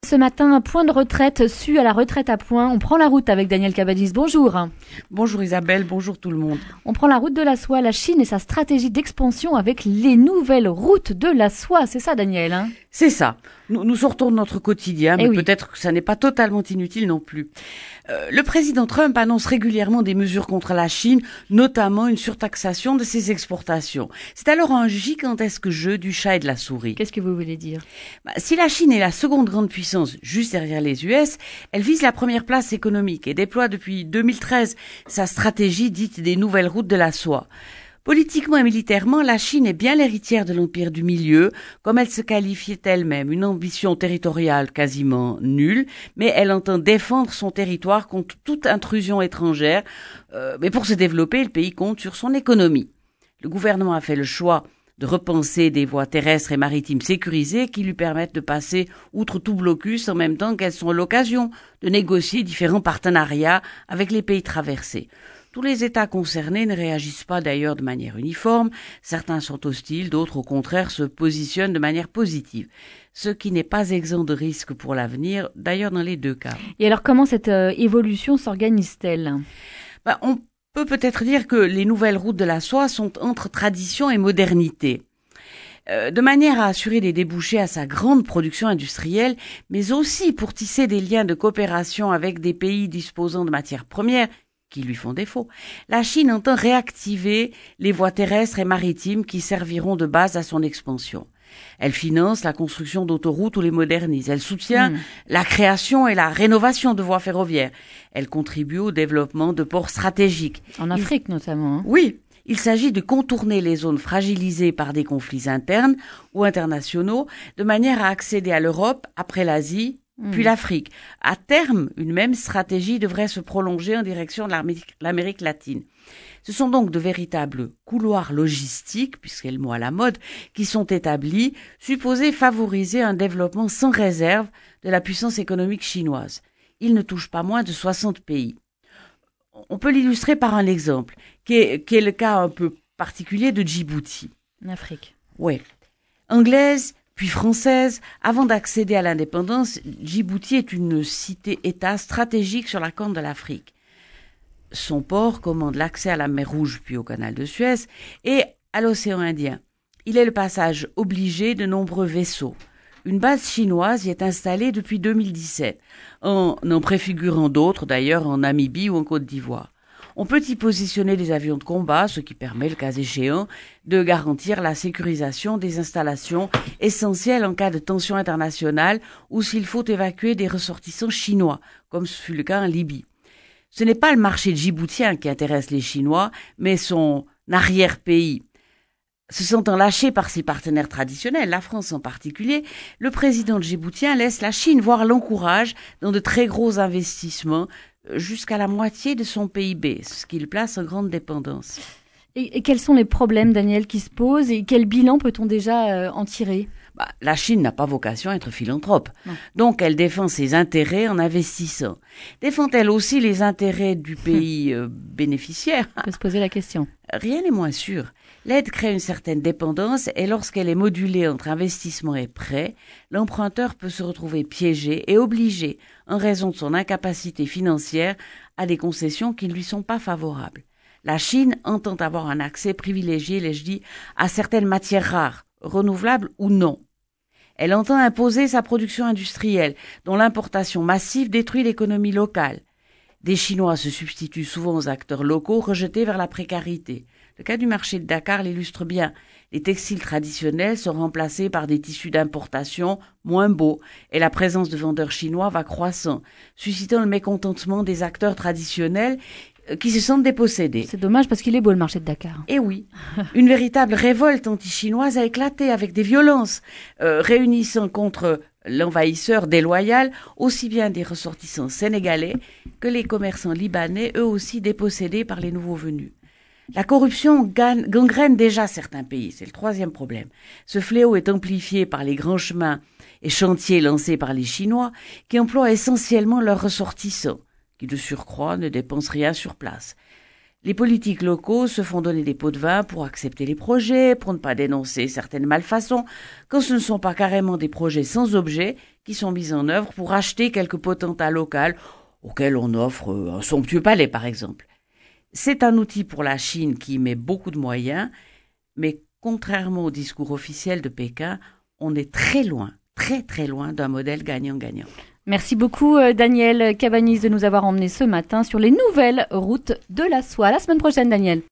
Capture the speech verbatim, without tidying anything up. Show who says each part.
Speaker 1: Ce matin, un point de retraite su à la retraite à point. On prend la route avec Daniel Cabadis. Bonjour.
Speaker 2: Bonjour Isabelle, bonjour tout le monde.
Speaker 1: On prend la route de la soie, la Chine et sa stratégie d'expansion avec les nouvelles routes de la soie. C'est ça, Daniel, hein?
Speaker 2: C'est ça. Nous, nous sortons de notre quotidien, mais
Speaker 1: Eh oui.
Speaker 2: peut-être que ça n'est pas totalement inutile non plus. Euh, le président Trump annonce régulièrement des mesures contre la Chine, notamment une surtaxation de ses exportations. C'est alors un gigantesque jeu du chat et de la souris.
Speaker 1: Qu'est-ce que vous voulez dire?
Speaker 2: Bah, si la Chine est la seconde grande puissance juste derrière les U S, elle vise la première place économique et déploie depuis deux mille treize sa stratégie dite des nouvelles routes de la soie. Politiquement et militairement, la Chine est bien l'héritière de l'empire du milieu, comme elle se qualifiait elle-même, une ambition territoriale quasiment nulle, mais elle entend défendre son territoire contre toute intrusion étrangère. Euh, mais pour se développer, le pays compte sur son économie. Le gouvernement a fait le choix de repenser des voies terrestres et maritimes sécurisées qui lui permettent de passer outre tout blocus en même temps qu'elles sont l'occasion de négocier différents partenariats avec les pays traversés. Tous les États concernés ne réagissent pas d'ailleurs de manière uniforme. Certains sont hostiles, d'autres au contraire se positionnent de manière positive. Ce qui n'est pas exempt de risques pour l'avenir, d'ailleurs dans les deux cas.
Speaker 1: Et alors, comment cette euh, évolution s'organise-t-elle?
Speaker 2: Ben, on peut peut-être dire que les nouvelles routes de la soie sont entre tradition et modernité. Euh, de manière à assurer des débouchés à sa grande production industrielle, mais aussi pour tisser des liens de coopération avec des pays disposant de matières premières qui lui font défaut. La Chine entend réactiver les voies terrestres et maritimes qui serviront de base à son expansion. Elle finance la construction d'autoroutes ou les modernise. Elle soutient mmh. la création et la rénovation de voies ferroviaires. Elle contribue au développement de ports stratégiques.
Speaker 1: En Afrique
Speaker 2: il...
Speaker 1: notamment. Hein.
Speaker 2: Oui, il s'agit de contourner les zones fragilisées par des conflits internes ou internationaux de manière à accéder à l'Europe après l'Asie, puis l'Afrique. À terme, une même stratégie devrait se prolonger en direction de l'Amérique latine. Ce sont donc de véritables couloirs logistiques, puisqu'est le mot à la mode, qui sont établis, supposés favoriser un développement sans réserve de la puissance économique chinoise. Ils ne touchent pas moins de soixante pays. On peut l'illustrer par un exemple, qui est, qui est le cas un peu particulier de Djibouti.
Speaker 1: En Afrique.
Speaker 2: Oui. Anglaise, puis française, avant d'accéder à l'indépendance, Djibouti est une cité-État stratégique sur la corne de l'Afrique. Son port commande l'accès à la mer Rouge puis au canal de Suez et à l'océan Indien. Il est le passage obligé de nombreux vaisseaux. Une base chinoise y est installée depuis deux mille dix-sept, en en préfigurant d'autres d'ailleurs en Namibie ou en Côte d'Ivoire. On peut y positionner des avions de combat, ce qui permet, le cas échéant, de garantir la sécurisation des installations essentielles en cas de tension internationale ou s'il faut évacuer des ressortissants chinois, comme ce fut le cas en Libye. Ce n'est pas le marché djiboutien qui intéresse les Chinois, mais son arrière-pays. Se sentant lâché par ses partenaires traditionnels, la France en particulier, le président djiboutien laisse la Chine, voire l'encourage, dans de très gros investissements, jusqu'à la moitié de son P I B, ce qui le place en grande dépendance.
Speaker 1: Et, et quels sont les problèmes, Daniel, qui se posent et quel bilan peut-on déjà euh, en tirer?
Speaker 2: Bah, la Chine n'a pas vocation à être philanthrope.
Speaker 1: Non.
Speaker 2: Donc elle défend ses intérêts en investissant. Défend-elle aussi les intérêts du pays euh, bénéficiaire?
Speaker 1: On peut se poser la question.
Speaker 2: Rien n'est moins sûr. L'aide crée une certaine dépendance et lorsqu'elle est modulée entre investissement et prêt, l'emprunteur peut se retrouver piégé et obligé, en raison de son incapacité financière, à des concessions qui ne lui sont pas favorables. La Chine entend avoir un accès privilégié, l'ai-je dit, à certaines matières rares, renouvelables ou non. Elle entend imposer sa production industrielle, dont l'importation massive détruit l'économie locale. Des Chinois se substituent souvent aux acteurs locaux rejetés vers la précarité. Le cas du marché de Dakar l'illustre bien. Les textiles traditionnels sont remplacés par des tissus d'importation moins beaux et la présence de vendeurs chinois va croissant, suscitant le mécontentement des acteurs traditionnels qui se sentent dépossédés.
Speaker 1: C'est dommage parce qu'il est beau le marché de Dakar.
Speaker 2: Eh oui, une véritable révolte anti-chinoise a éclaté avec des violences, euh, réunissant contre l'envahisseur déloyal aussi bien des ressortissants sénégalais que les commerçants libanais, eux aussi dépossédés par les nouveaux venus. La corruption gangrène déjà certains pays, c'est le troisième problème. Ce fléau est amplifié par les grands chemins et chantiers lancés par les Chinois qui emploient essentiellement leurs ressortissants, qui de surcroît ne dépensent rien sur place. Les politiques locaux se font donner des pots de vin pour accepter les projets, pour ne pas dénoncer certaines malfaçons, quand ce ne sont pas carrément des projets sans objet qui sont mis en œuvre pour acheter quelques potentats locaux auxquels on offre un somptueux palais, par exemple. C'est un outil pour la Chine qui y met beaucoup de moyens, mais contrairement au discours officiel de Pékin, on est très loin, très très loin d'un modèle gagnant-gagnant.
Speaker 1: Merci beaucoup Daniel Cabanis de nous avoir emmenés ce matin sur les nouvelles routes de la soie. À la semaine prochaine Daniel.